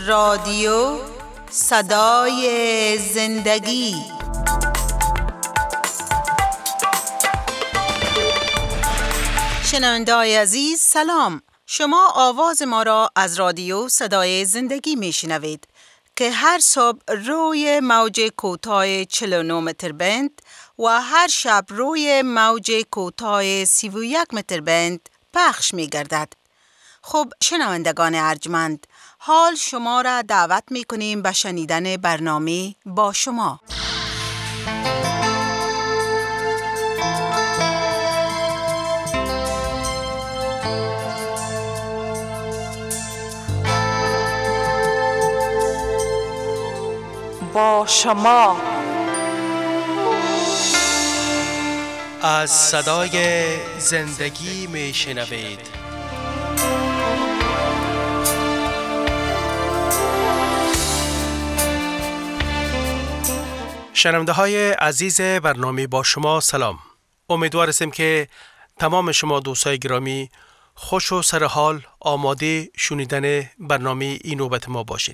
رادیو صدای زندگی. شنونده‌های عزیز سلام، شما آواز ما را از رادیو صدای زندگی میشنوید که هر صبح روی موج کوتاه 49 متر بند و هر شب روی موج کوتاه 31 متر بند پخش می گردد. خب شنوندگان ارجمند، حال شما را دعوت می کنیم به شنیدن برنامه با شما. با شما از صدای زندگی می شنوید. شنونده های عزیز برنامه با شما سلام. امیدوار هستیم که تمام شما دوستای گرامی خوش و سرحال آماده شنیدن برنامه این نوبت ما باشین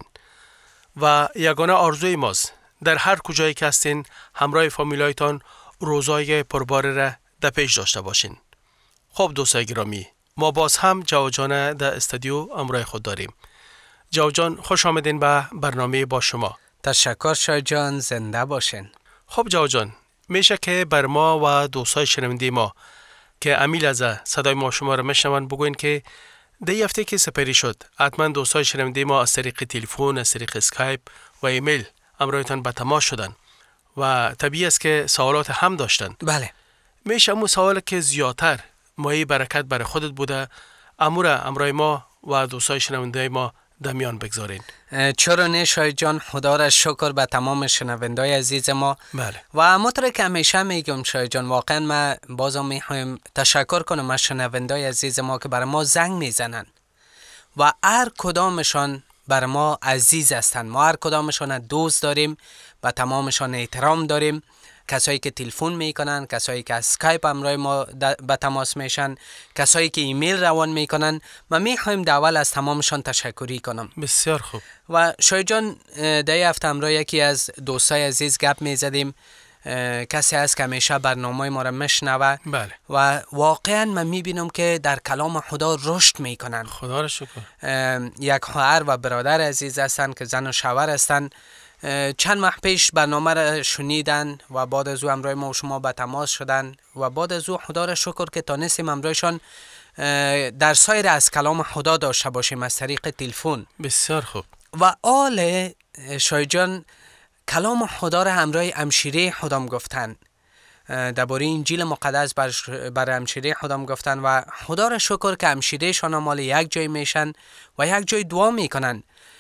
و یگانه آرزوی ماست در هر کجایی که هستین همراه فامیلایتان روزای پربار را در پیش داشته باشین. خب دوستای گرامی، ما باز هم جواد جان در استودیو همراه خود داریم. جواد جان خوش آمدین به برنامه با شما. تشکر شاید جان، زنده باشین. خب جواد جان، میشه که بر ما و دوستای شنونده ما که امیل از صدای ما شما را میشنون بگوین که در هفته که سپری شد حتما دوستای شنونده ما از طریق تلفن، از طریق اسکایپ و ایمیل همراهتان به تماس شدن و طبیعی است که سوالات هم داشتن. بله. میشه امو سوال که زیادتر مایه برکت برای خودت بوده امور همراه ما و دوستای شنونده ما در میان بگذارین. چرا نه شاید جان، خدا را شکر به تمام شنوندای عزیز ما. بله. و همونطور که همیشه میگم شاید جان، واقعا ما بازم میخوایم تشکر کنم از شنوندای عزیز ما که برای ما زنگ میزنن و هر کدامشان بر ما عزیز هستند. ما هر کدامشان دوست داریم و تمامشان احترام داریم. کسایی که تلفن میکنن، کسایی که از اسکایپ همراه ما به تماس میشن، کسایی که ایمیل روان میکنن، ما میخوایم اول از تمامشان تشکری کنم. بسیار خوب. و شاید جان، در هفته همراه یکی از دوستای عزیز گپ میزدیم، کسی هست که همیشه برنامه ما را میشنوه. بله. و واقعا من میبینم که در کلام خدا رشد میکنن. خدا را شکر. یک خواهر و برادر عزیز هستن که زن و شوهر هستن. چند ماه پیش برنامه را شنیدن و بعد از او همراه ما و شما به تماس شدن و بعد از او خدا را شکر که تانستیم همراهشان در سایر از کلام خدا داشته باشیم از طریق تلفن. بسیار خوب. و آل شاید جان، کلام خدا را همراه همشیره خودم گفتن، درباره انجیل مقدس بر همشیره خودم گفتن و خدا را شکر که همشیره شان مال یک جای میشن و یک جای دعا میکنن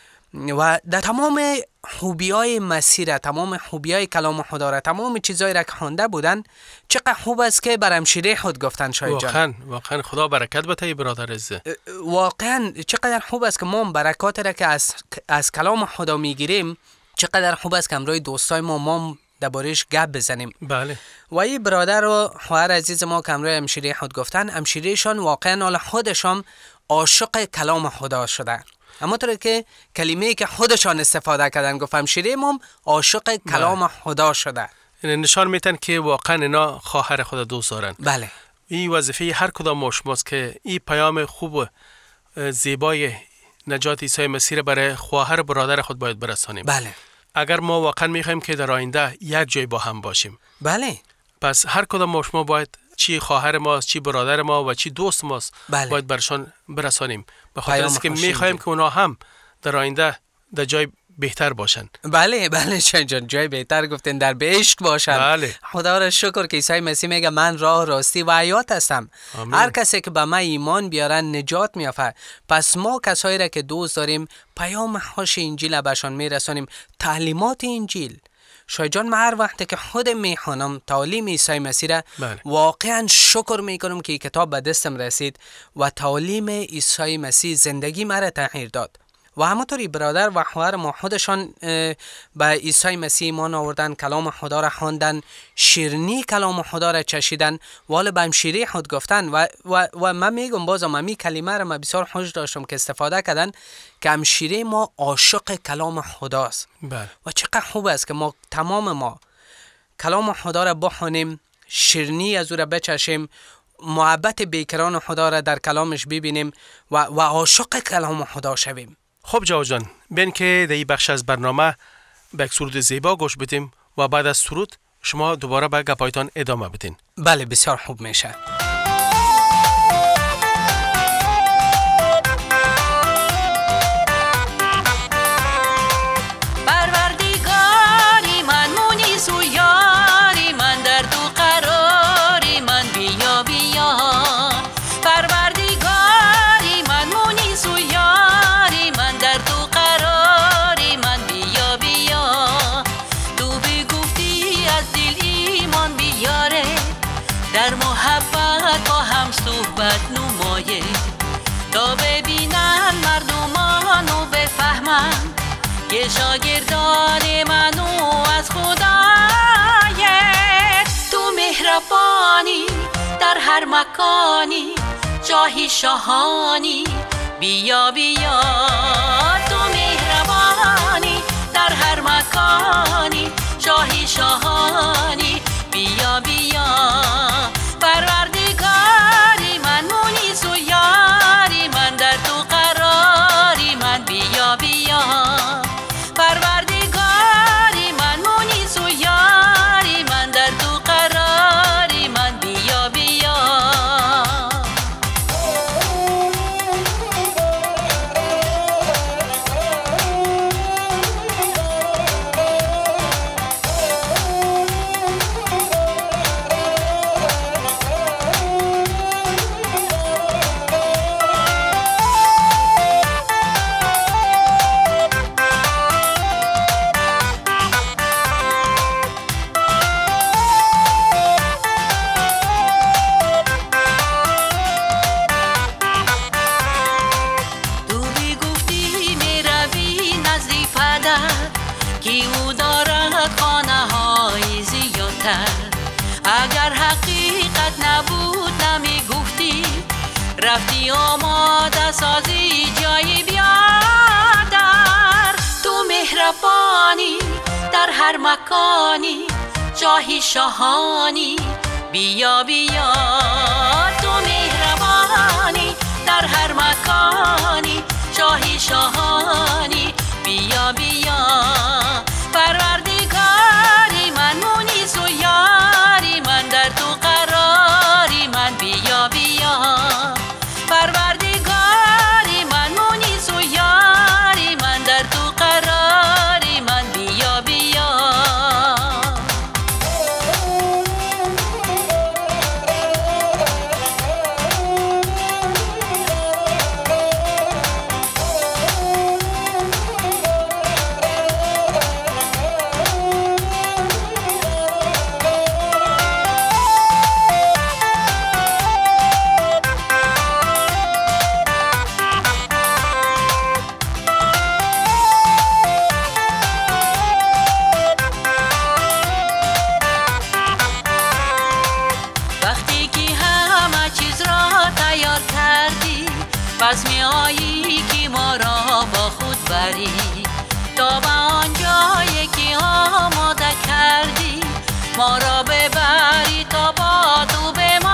و در تمام خوبیای مسیر، تمام خوبیای کلام خدا را، تمام چیزایی را که خوانده بودن، چقدر خوب است که بر همشیره خود گفتن شاید جان. واقعا خدا برکت بده برادر عزیز. واقعا چقدر خوب است که ما برکات را که از کلام خدا میگیریم، چقدر خوب است که همراه دوستای ما درباره‌اش گپ بزنیم. بله. و این برادر و خواهر عزیز ما که همراه همشیره خود گفتن، همشیرهشان واقعا حالا خودشان عاشق کلام خدا شده. اما طور که کلمه‌ای که خودشان استفاده کردن، گفت همشیره ما عاشق کلام خدا شده. این نشان میتن که واقعا اینا خواهر خدا دوست دارن. بله. این وظیفه هر کدام ما شماست که این پیام خوب و زیبای نجات عیسی مسیح برای خواهر برادر خود باید برسانیم. بله. اگر ما واقعا میخوایم که در آینده یک جای با هم باشیم. بله. پس هر کدام ما شما باید چی خواهر ماست، چی برادر ما و چی دوست ماست، بله، باید برشان برسانیم، به خاطر اینکه میخوایم که اونا هم در آینده در جای بهتر باشن. بله بله جان، جای بهتر گفتین، در عشق باشن. بله. خدا را شکر که عیسی مسیح میگه من راه، راستی و حیات هستم. آمین. هر کسی که به من ایمان بیارن نجات میافه. پس ما کسایی را که دوست داریم پیام خوش انجیل بهشان میرسانیم، تعلیمات انجیل. شاید جان، من هر وقت که خود میخوانم تعالیم عیسی مسیح را، بله، واقعا شکر میکنم که این کتاب به دستم رسید و تعالیم عیسی مسیح زندگی مرا تغییر داد. و همونطوری برادر و خواهر ما خودشان به عیسی مسیح ایمان آوردن، کلام خدا را خواندن، شیرینی کلام خدا را چشیدن، والا به همشیره خود گفتن و من میگم بازم امی کلمه را من بسیار خوش داشتم که استفاده کردن که همشیره ما عاشق کلام خداست. بله. و چقدر خوب است که ما تمام ما کلام خدا را بخونیم، شیرینی از او را بچشیم، محبت بیکران خدا را در کلامش ببینیم و عاشق کلام خدا شویم. خب جواد جان، بین که در این بخش از برنامه به یک سرود زیبا گوش بدیم و بعد از سرود شما دوباره به گپایتان ادامه بدین. بله بسیار خوب میشه. در محبت با هم صحبت نمایه تا ببینن مردمان و بفهمن که شاگردان منو از خدایه. تو مهربانی در هر مکانی، جاهی شاهانی، بیا بیا. تو مهربانی در هر مکانی، جاهی شاهانی، بیا بیا. پروردگاری من، مونس و یاری من، در تو قراری من، بیا بیا. پروردگاری من، مونس و یاری من، در تو قراری من، بیا بیا. اگر حقیقت نبود نمیگفتی، رفتی آماده سازی جای بیادر. تو مهربانی در هر مکانی، جاهی شاهانی، بیا بیا. تو مهربانی در هر مکانی، جاهی شاهانی، بیا بیا. پروردگاری من، مونس و یاری من، در تو قراری من، بیا بیا. پروردگاری من، مونس و یاری من، در تو قراری من، بیا بیا. پس می آیی که ما را با خود بری تا به آن جایی که آماده کردی، ما را ببری تا با تو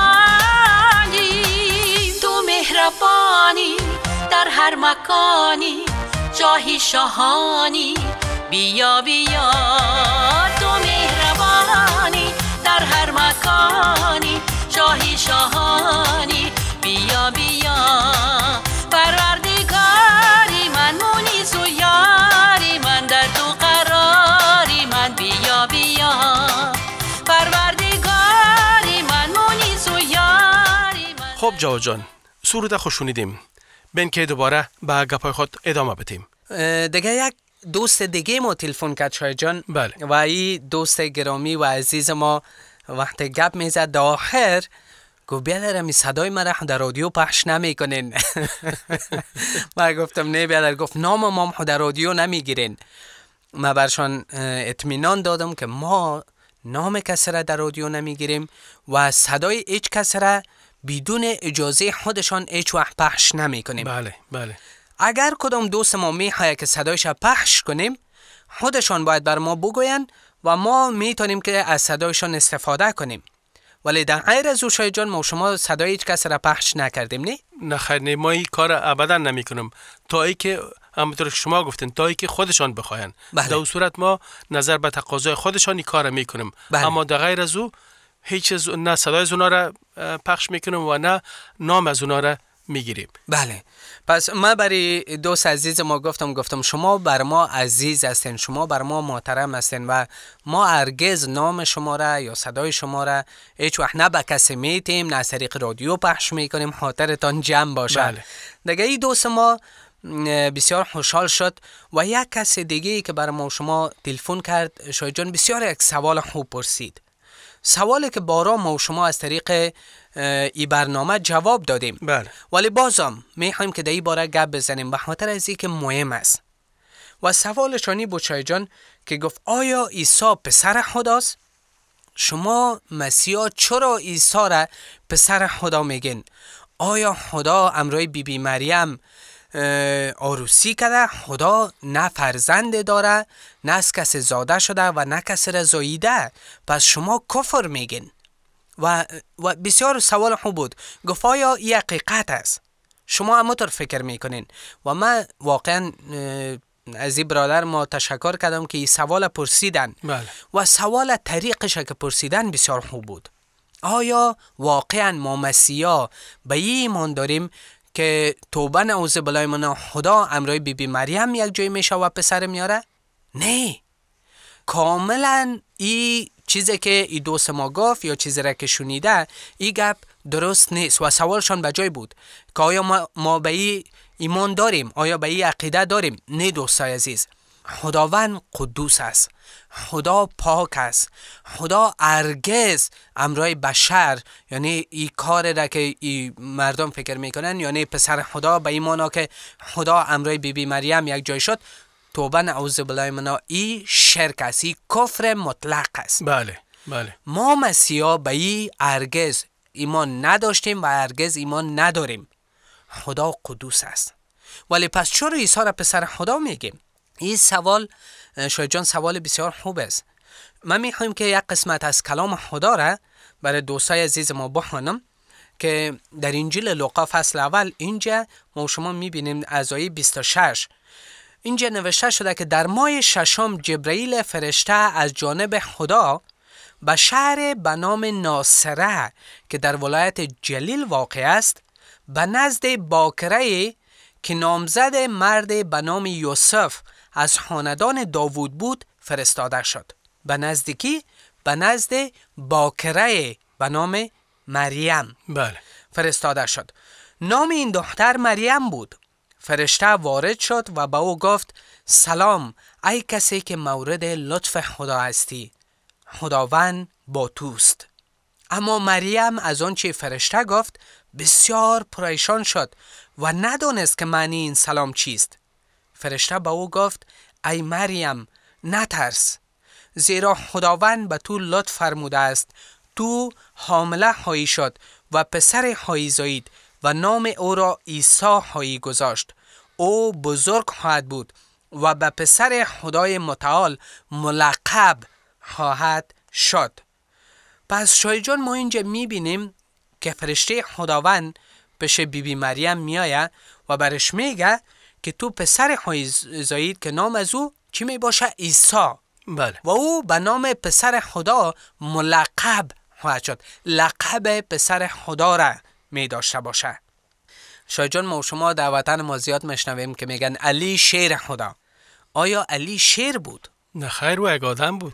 بمانی. تو مهربانی در هر مکانی، جاهی شاهانی، بیا بیا. تو مهربانی در هر مکانی، جاهی شاهانی، بیا بیا. پروردگاری من، مونس و یاری من، در تو قراری من، بیا بیا. پروردگاری من، مونس و یاری من. خب جواد جان، سرود خوش شنیدیم. بین که دوباره به گپای خود ادامه بدیم. دیگه یک دوست دیگه ما تلفن کرد شاید جان. بله. و این دوست گرامی و عزیز ما وقتی گپ میزد در آخر گفت بیادر می صدای مرا در رادیو پخش نمیکنین. من گفتم نه بیادر. گفت نام ما در رادیو نمیگیرین. من برشان اطمینان دادم که ما نام کسی را در رادیو نمیگیریم و صدای هیچ کسی را بدون اجازه خودشان هیچ وقت پخش نمیکنیم. بله بله. اگر کدام دوست ما میخواد که صدایش پخش کنیم، خودشان باید بر ما بگوین و ما میتونیم که از صدایشان استفاده کنیم. ولی در غیر از او شاید جان ما شما صدای هیچ کس را پخش نکردیم. نه خیر، نه ما این کار ابدا نمیکنم تا ای که همونطور که شما گفتین تا ای که خودشان بخواین. بله. در صورت ما نظر به تقاضای خودشان این کار میکنیم. بله. اما در غیر از او هیچ نه صدای از اونا را پخش میکنیم و نه نام از اونا را میگیریم. بله. پس من برای دوست عزیز ما گفتم شما بر ما عزیز هستین، شما بر ما محترم هستین و ما هرگز نام شما را یا صدای شما را هیچ وقت نه به کسی میتیم نه از طریق رادیو پخش میکنیم، خاطرتان جمع باشه. بله. دیگه این دوست ما بسیار خوشحال شد و یک کس دیگه که بر ما شما تلفن کرد شاید جان بسیار یک سوال خوب پرسید. سوالی که بارا ما و شما از طریق ای برنامه جواب دادیم. بله. ولی بازم میخوایم که در این باره گپ بزنیم به خاطر از اینکه مهم است. و سوالشانی بود شای جان که گفت آیا عیسی پسر خداست؟ شما مسیحا چرا عیسی را پسر خدا میگین؟ آیا خدا امرای بی مریم عروسی کرده؟ خدا نه فرزند داره، نه از کسی زاده شده و نه کسی را زاییده، پس شما کفر میگین. و بسیار سوال خوب بود. گفت آیا این حقیقت است؟ شما همونطور فکر میکنین؟ و من واقعا از این برادر ما تشکر کردم که این سوال پرسیدن. بله. و سوال طریقش که پرسیدن بسیار خوب بود. آیا واقعا ما مسیحا به این ایمان داریم که توبه نعوذ بالله من خدا امرای بی مریم یک جای میشه و پسر میاره؟ نه. کاملا این چیزی که این دوست ما گفت یا چیزی را که شنیده این گپ درست نیست و سوالشان به جای بود که آیا ما به این ایمان داریم؟ آیا به این عقیده داریم؟ نه دوستای عزیز. خداوند قدوس است، خدا پاک است، خدا هرگز امرای بشر یعنی این کار را که این مردم فکر میکنن یعنی پسر خدا به این معنی که خدا امرای بی مریم یک جای شد، توبه نعوذ بالله من این شرک است، این کفر مطلق است. بله بله. ما مسیحا به این هرگز ایمان نداشتیم و هرگز ایمان نداریم. خدا قدوس است. ولی پس چرا عیسی را پسر خدا میگیم؟ این سوال شاید جان سوال بسیار خوب است. من میخوایم که یک قسمت از کلام خدا را برای دوستای عزیز ما بخوانم که در انجیل لوقا فصل اول اینجا ما شما میبینیم از آیه 26 اینجا نوشته شده که در ماه ششم جبرئیل فرشته از جانب خدا به شهر به نام ناصره که در ولایت جلیل واقع است به نزد باکره که نامزد مرد به نام یوسف از خاندان داوود بود فرستاده شد. به نزدیکی به نزد باکره به نام مریم بله. فرستاده شد. نام این دختر مریم بود. فرشته وارد شد و به او گفت سلام ای کسی که مورد لطف خدا هستی، خداوند با توست. اما مریم از آنچه فرشته گفت بسیار پریشان شد و ندانست که معنی این سلام چیست. فرشته به او گفت ای مریم نترس، زیرا خداوند به تو لطف فرموده است، تو حامله خواهی شد و پسر خواهی زایید و نام او را عیسی خواهی گذاشت. او بزرگ خواهد بود و به پسر خدای متعال ملقب خواهد شد. پس شای جان ما اینجا میبینیم که فرشته خداوند پیش بی مریم میآید و برش میگه که تو پسر خواهی زایید که نام از او چی می باشه؟ عیسی. بله. و او به نام پسر خدا ملقب خواهد شد. لقب پسر خدا را می داشته باشه. شاید جان ما و شما در وطن ما زیاد میشنویم که میگن علی شیر خدا. آیا علی شیر بود؟ نه خیر، و یک آدم بود.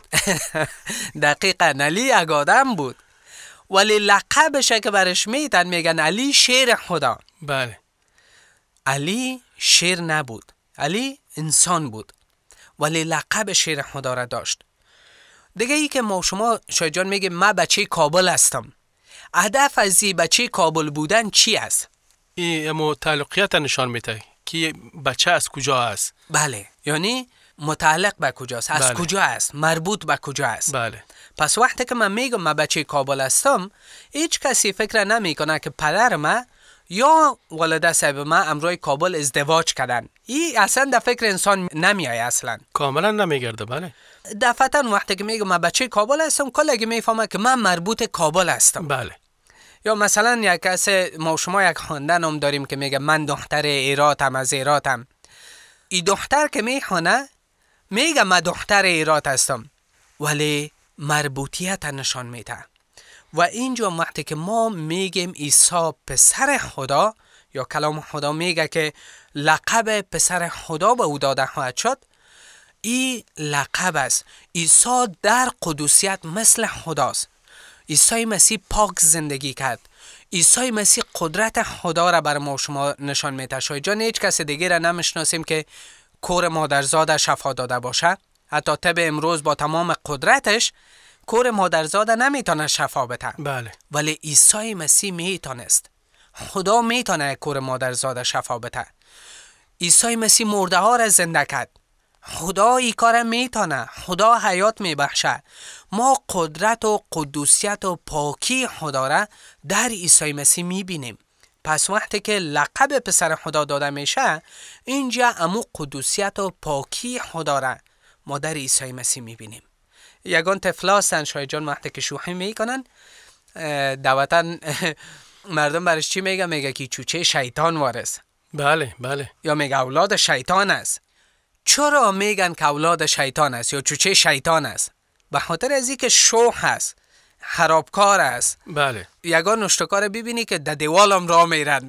دقیقاً علی یک آدم بود، ولی لقبش که برش میتن میگن علی شیر خدا. بله. علی شیر نبود، علی انسان بود ولی لقب شیر خدا را داشت. دیگه ای که ما شما شاید جان میگه من بچه کابل هستم. هدف از این بچه کابل بودن چی است؟ این تعلقیت نشان میده که بچه از کجا است. بله، یعنی متعلق به کجاست، از کجا است، مربوط به کجا است. بله. پس وقتی که من میگم من بچه کابل هستم، هیچ کسی فکر نمیکنه که پدر من یا والده صاحب من امروی کابل ازدواج کردن. این اصلا در فکر انسان نمیای، اصلا کاملا نمیگرده. بله. دفعتا وقتی که میگم من بچه کابل هستم، کلگی میفهمه که من مربوط کابل هستم. بله. یا مثلا یک کس ما شما یک خواندن هم داریم که میگه من دختر ایراتم، از ایراتم. این دختر که میخونه میگه من دختر ایرات هستم، ولی مربوطیت نشان میده. و اینجا وقتی که ما میگیم عیسی پسر خدا، یا کلام خدا میگه که لقب پسر خدا به او داده خواهد شد، این لقب است. عیسی در قدوسیت مثل خداست. عیسی مسیح پاک زندگی کرد. عیسی مسیح قدرت خدا را بر ما شما نشان میده. شاید جان هیچ کس دیگه را نمیشناسیم که کور مادرزاد شفا داده باشه. حتی طب امروز با تمام قدرتش کور مادرزاد نمیتونه شفا بده. بله. ولی عیسی مسیح میتونست. خدا میتونه کور مادرزاد شفا بده. عیسی مسیح مرده ها را زنده کرد. خدا ای کار میتونه. خدا حیات میبخشه. ما قدرت و قدوسیت و پاکی خدا را در عیسی مسیح میبینیم. پس وقتی که لقب پسر خدا داده میشه، اینجا امو قدوسیت و پاکی خدا را ما در عیسی مسیح میبینیم. یگان طفلا هستن شاید جان وقتی که شوخی میکنن دوتا مردم برش چی میگه؟ میگه که چوچه شیطان وارث. بله بله. یا میگه اولاد شیطان است. چرا میگن که اولاد شیطان است یا چوچه شیطان است؟ به خاطر از اینکه شوخ است، خرابکار است. بله. یگان نشتکار ببینی که در دیوالم راه میرن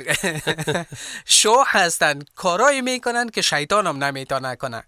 شوخ هستن، کارایی میکنن که شیطان هم نمیتونه کنه،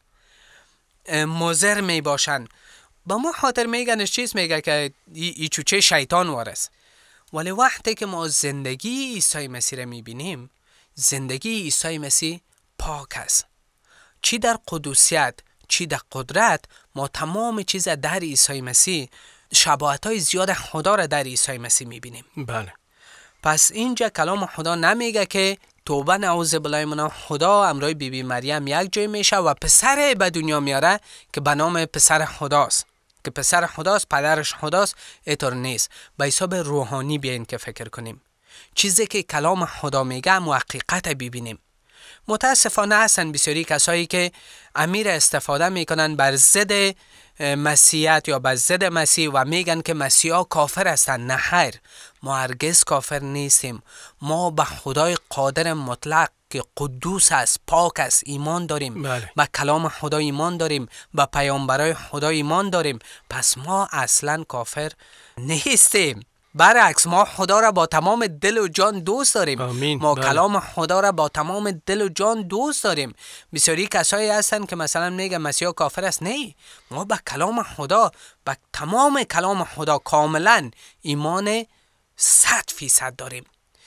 مضر میباشن. با ما خاطر میگنش چیز میگه که ای چوچه شیطان وارث. ولی وقتی که ما زندگی عیسی مسیح را میبینیم، زندگی عیسی مسیح پاک است. چی در قدوسیت، چی در قدرت، ما تمام چیز در عیسی مسیح، شباهت‌های زیاد خدا را در عیسی مسیح میبینیم. بله. پس اینجا کلام خدا نمیگه که توبه نعوذ بالله من خدا امروی بی مریم یک جای میشه و پسر به دنیا میاره که به نام پسر خداست، که پسر خداست، پدرش خداست. اینطور نیست. به حساب روحانی بیاین که فکر کنیم. چیزی که کلام خدا میگه و حقیقت ببینیم. متاسفانه هستن بسیاری کسایی که امیر استفاده میکنن بر ضد مسیحیت یا بر ضد مسیح و میگن که مسیحا کافر هستن. نه خیر، ما هرگز کافر نیستیم. ما به خدای قادر مطلق که قدوس است، پاک است ایمان داریم. بله. به کلام خدا ایمان داریم، به پیامبرای خدا ایمان داریم. پس ما اصلا کافر نیستیم. برعکس، ما خدا را با تمام دل و جان دوست داریم. آمین. ما بله. کلام خدا را با تمام دل و جان دوست داریم. بسیاری کسایی هستن که مثلا میگن مسیحا کافر است. نه، ما به کلام خدا، به تمام کلام خدا کاملا ایمان 100% داریم.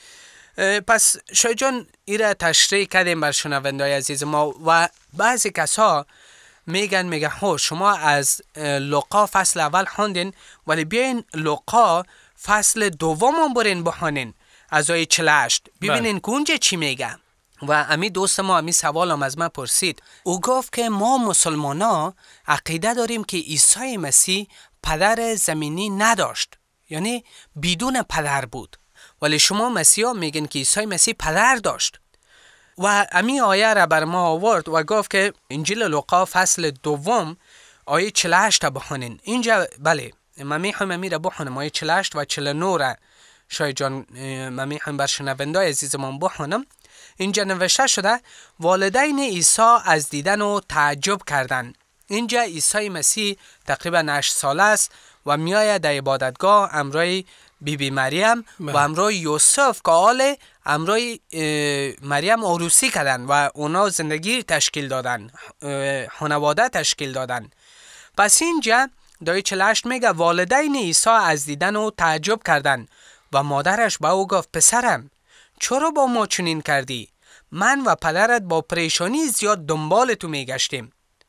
پس شاید جان ایره تشریح کردیم بر شنوندای عزیز ما. و بعضی کسا میگن شما از لوقا فصل اول خوندین، ولی بیاین لوقا فصل دوم برین بخونین از آیه 48 ببینین که اونجا چی میگه. و امی دوست ما امی سوال هم از من پرسید. او گفت که ما مسلمانا عقیده داریم که عیسی مسیح پدر زمینی نداشت، یعنی بدون پدر بود. ولی شما مسیحا میگن که عیسی مسیح پدر داشت. و امی آیه را بر ما آورد و گفت که انجیل لوقا فصل دوم آیه 48 بخونین. اینجا بله من میخوام امی را بخونم، آیه 48 و 49 را شاید جان من میخوام بر شنوندای عزیزمان بخونم. اینجا نوشته شده والدین عیسی از دیدن و تعجب کردند. اینجا عیسی مسیح تقریبا 8 ساله است و میآید در عبادتگاه همراه بی مریم و همراه یوسف که آل همراه مریم عروسی کردن و اونا زندگی تشکیل دادن، خانواده تشکیل دادن. پس اینجا دای 48 میگه والدین عیسی از دیدن و تعجب کردن و مادرش با او گفت پسرم چرا با ما چنین کردی؟ من و پدرت با پریشانی زیاد دنبال تو میگشتیم.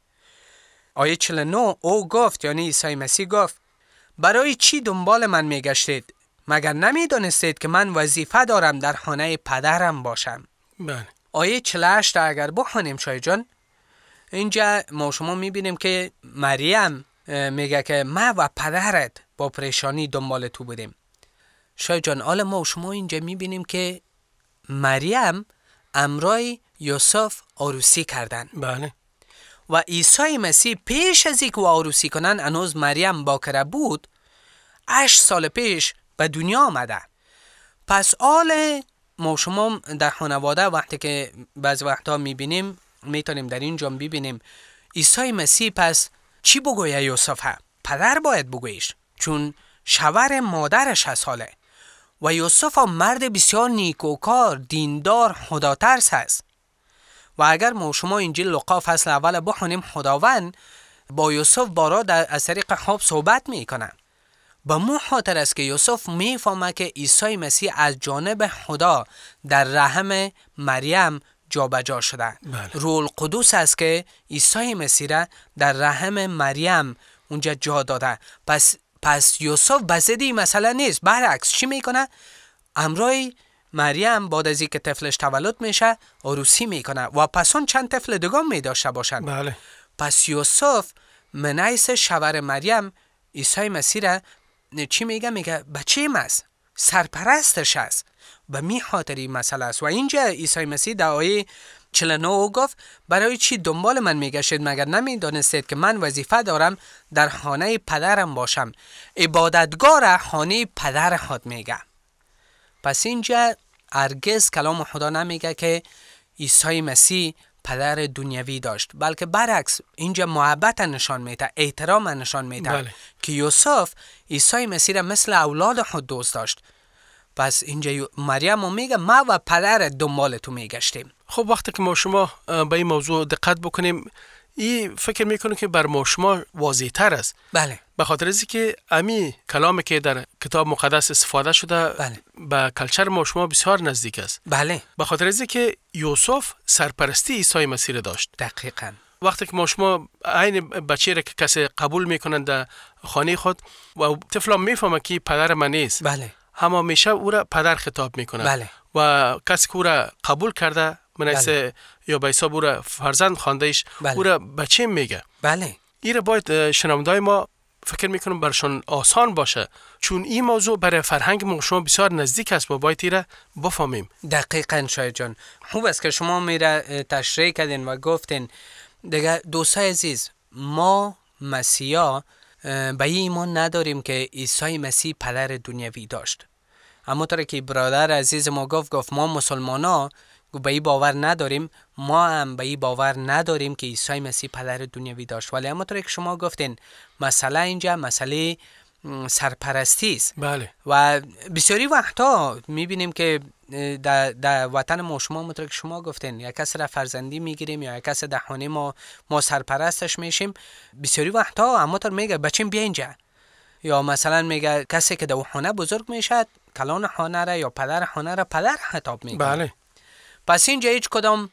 آیه 49 او گفت، یعنی عیسی مسیح گفت برای چی دنبال من میگشتید؟ مگر نمیدانستید که من وظیفه دارم در خانه پدرم باشم. بله. آیه 48 اگر بخونیم شای جان، اینجا ما شما میبینیم که مریم میگه که ما و پدرت با پریشانی دنبال تو بودیم. شای جان حالا ما شما اینجا میبینیم که مریم امرای یوسف عروسی کردن. بله. و عیسی مسیح پیش از اینکه عروسی کنن هنوز مریم باکره بود، 8 سال پیش به دنیا آمده. پس حال ما شما در خانواده وقتی که بعض وقتا میبینیم، میتونیم در اینجا ببینیم عیسی مسیح پس چی بگویه یوسف؟ پدر باید بگویش، چون شوهر مادرش هست حاله. و یوسف مرد بسیار نیکوکار، دیندار، خداترس است. و اگر ما شما انجیل لوقا فصل اول بخونیم، خداوند با یوسف بارا از طریق خواب صحبت میکنه. به مو خاطر است که یوسف میفهمه که عیسی مسیح از جانب خدا در رحم مریم جابجا شده. بله. روح القدس است که عیسی مسیح را در رحم مریم اونجا جا داده. پس یوسف بزدی مثلا نیست، برعکس چی میکنه؟ امرای مریم بعد از اینکه طفلش تولد میشه عروسی میکنه و پس اون چند طفل دیگه می داشته باشن. بله. پس یوسف منایس شوهر مریم عیسی مسیح را چی میگه؟ میگه بچه است، سرپرستش است. به می خاطری مسئله است. و اینجا عیسی مسیح در آیه 49 گفت برای چی دنبال من میگشید مگر نمیدانستید که من وظیفه دارم در خانه پدرم باشم. عبادتگاه خانه پدر خود میگه. پس اینجا هرگز کلام خدا نمیگه که عیسی مسیح پدر دنیوی داشت، بلکه برعکس اینجا محبت نشان میده، احترام نشان میده. بله. که یوسف عیسی مسیح را مثل اولاد خود دوست داشت. پس اینجا مریم میگه ما و پدر دنبال تو میگشتیم. خب وقتی که ما شما به این موضوع دقت بکنیم، این فکر میکنم که بر ما شما واضح تر است. بله. به خاطر از که امی کلامی که در کتاب مقدس استفاده شده بله. به کلچر ما شما بسیار نزدیک است. بله. به خاطر از که یوسف سرپرستی عیسی مسیح داشت. دقیقاً. وقتی که ما شما عین بچه را که کسی قبول میکنند در خانه خود و طفل میفهمه که پدر من نیست، بله. اما همیشه او را پدر خطاب میکنه. بله. و کسی که او را قبول کرده منیسه بله. یا به حساب او را فرزند خواندهش، بله. او را بچه میگه. بله. این را باید شنوندای ما فکر میکنم برشان آسان باشه، چون این موضوع برای فرهنگ ما شما بسیار نزدیک است و باید این را بفهمیم. دقیقاً شاید جان، خوب است که شما میره تشریح کردین و گفتین. دیگه دوستای عزیز، ما مسیحا به این ایمان نداریم که عیسی مسیح پدر دنیوی داشت. اما طور که برادر عزیز ما گفت ما مسلمانا به این باور نداریم، ما هم به این باور نداریم که عیسی مسیح پدر دنیوی داشت. ولی اما طور که شما گفتین مسئله اینجا مسئله سرپرستی است. بله. و بسیاری وقتا میبینیم که در وطن ما شما مطلق شما گفتین یک کس را فرزندی میگیریم یا یک کس در خانه ما سرپرستش میشیم. بسیاری وقتا اما طور میگه بچیم بیا اینجا، یا مثلا میگه کسی که در خانه بزرگ میشد کلان خانه را یا پدر خانه را پدر خطاب میکنه. بله. پس اینجا هیچ کدام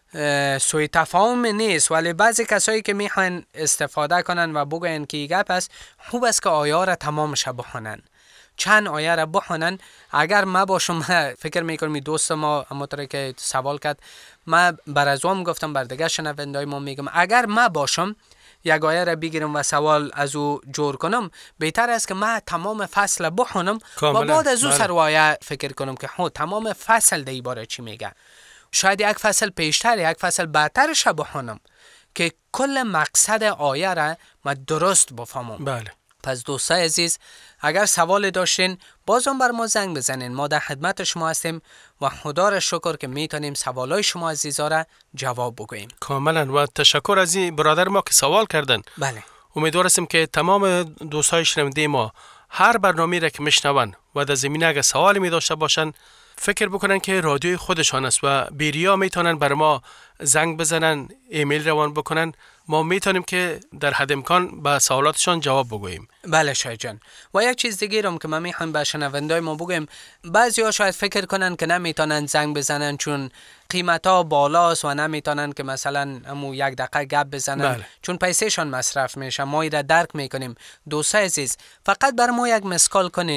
سوی تفاهم نیست. ولی بعضی کسایی که میخوان استفاده کنن و بگوین که گپ است، خوب است که آیه را تمامش بخونن، چند آیه را بخونن. اگر ما باشم، فکر میکنم دوست ما همونطوری که سوال کرد، ما بر از هم گفتم بر دیگه شنوندای ما میگم اگر ما باشم یک آیه را بگیرم و سوال از او جور کنم، بهتر است که ما تمام فصل بخونم و بعد از او سر آیه فکر کنم که تمام فصل دی باره چی میگه. شاید یک فصل پیشتر یک فصل بعدترش بخونم که کل مقصد آیه را ما درست بفهمم. بله. پس دوستای عزیز، اگر سوال داشتین بازم بر ما زنگ بزنین، ما در خدمت شما هستیم و خدا را شکر که میتونیم سوالای شما عزیزا را جواب بگوییم. کاملا. و تشکر از این برادر ما که سوال کردن. بله. امیدوار هستیم که تمام دوستای شنونده ما هر برنامه را که میشنون و در زمینه اگر سوالی می داشته باشن فکر بکنن که رادیوی خودشان است و بیریا میتونن بر ما زنگ بزنن، ایمیل روان بکنن، ما میتونیم که در حد امکان به سوالاتشان جواب بگوییم. بله شاید جان. و یک چیز دیگه رو که من میخوام به شنوندای ما بگم، بعضیا شاید فکر کنن که نمیتونن زنگ بزنن چون قیمتا بالاست و نمیتونن که مثلا همو یک دقیقه گپ بزنن. بله. چون پیسهشان مصرف میشه. ما ایره درک میکنیم. دوستای عزیز، فقط بر ما یک مسکال کنین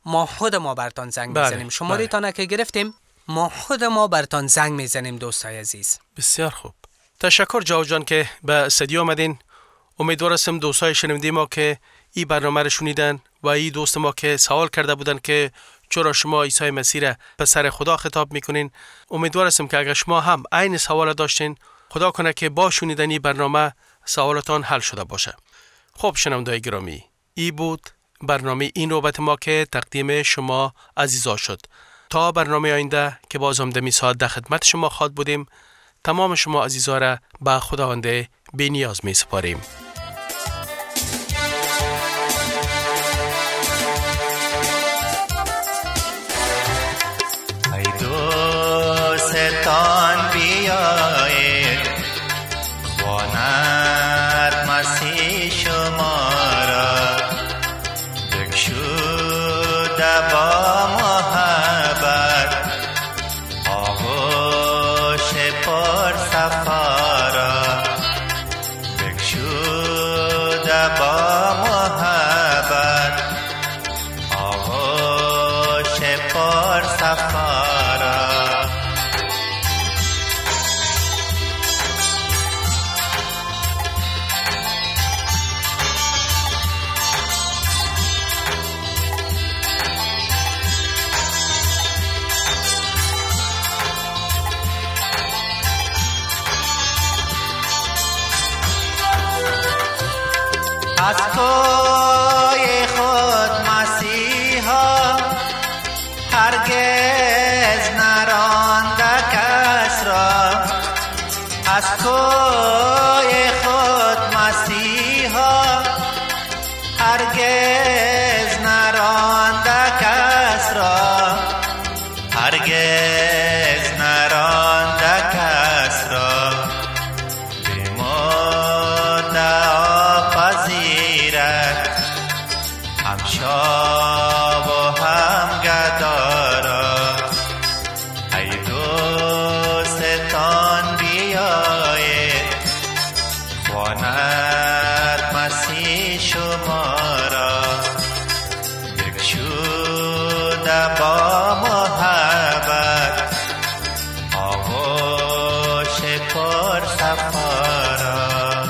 ما خود ما برتان زنگ میزنیم. شماره تان که گرفتیم ما خود ما برتان زنگ میزنیم دوستای عزیز. بسیار خوب. تشکر جاو جان که به استودیو آمدین. امیدوارم دوستای شنونده ما که این برنامه رو شنیدن و این دوست ما که سوال کرده بودن که چرا شما عیسی مسیح را پسر خدا خطاب میکنین، امیدوارم که اگر شما هم عین سوال داشتین، خدا کنه که با شنیدن این برنامه سوالاتان حل شده باشه. خب شنوندگان گرامی، این بود برنامه این نوبت ما که تقدیم شما عزیزا شد. تا برنامه آینده که باز هم دمی ساعت در خدمت شما خواد بودیم، تمام شما عزیزا را به خداوند بی‌نیاز می سپاریم. ای دوستان بیایید، خواند مسیح شما را، بگشوده با محبت آغوش پر صفا را، بگشوده با محبت آغوش پر صفا را. از کوی خود مسیحا هرگز نرانده کس را، از کوی خود مسیحا هرگز نرانده کس را، هرگز نرانده کس را، هم شاب و هم گدارا. ای دوستان بیایید، خواند مسیح شما را، بگشوده با محبت آغوش پر صفا را.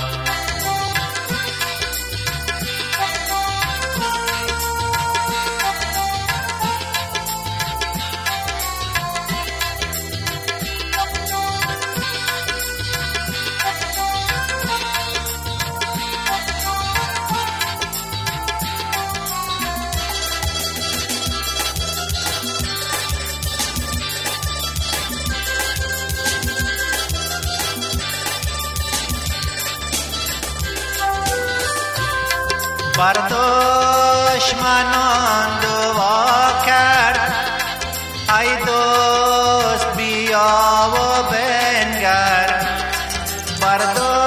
بر دشمنان دعا کرد، ای دوست بیا و بنگر. بر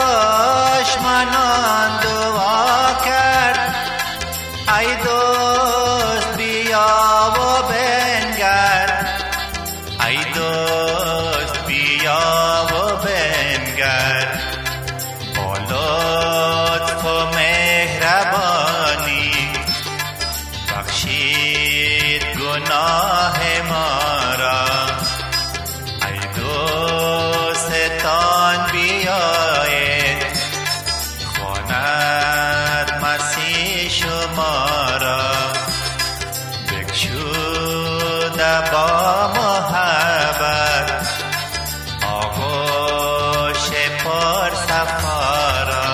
دشمنان دعا کرد، ای دوست بیا و بنگر. ای دوست بیا و بنگر. با لطف و مهربانی بخشید گناه ما را. ای دوستان بیایید، خواند مسیح شما را، بگشوده با محبت آغوش پر صفا را.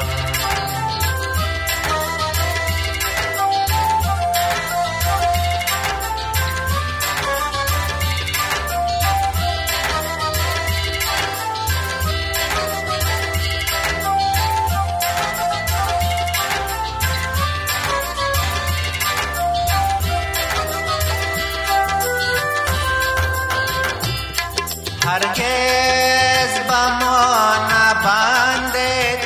هرگز با ما نبندید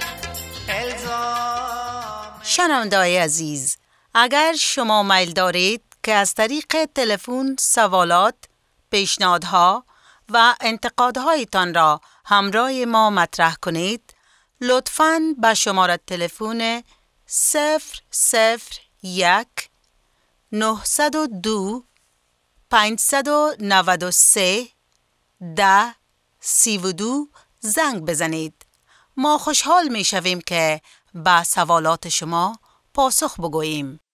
الزام. شنونده‌های عزیز، اگر شما میل دارید که از طریق تلفن سوالات، پیشنهادها و انتقادهایتان را همراه ما مطرح کنید، لطفاً به شماره تلفن 001 902 593 1032 زنگ بزنید. ما خوشحال می شویم که به سوالات شما پاسخ بگوییم.